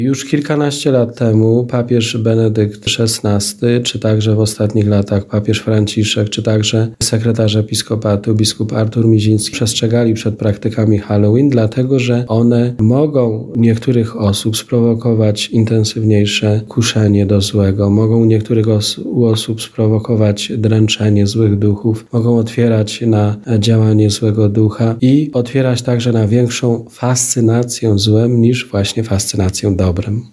Już kilkanaście lat temu papież Benedykt XVI, czy także w ostatnich latach papież Franciszek, czy także sekretarz episkopatu biskup Artur Miziński przestrzegali przed praktykami Halloween, dlatego że one mogą u niektórych osób sprowokować intensywniejsze kuszenie do złego, mogą u niektórych osób sprowokować dręczenie złych duchów, mogą otwierać na działanie złego ducha i otwierać także na większą fascynację złem niż właśnie fascynację dobrem.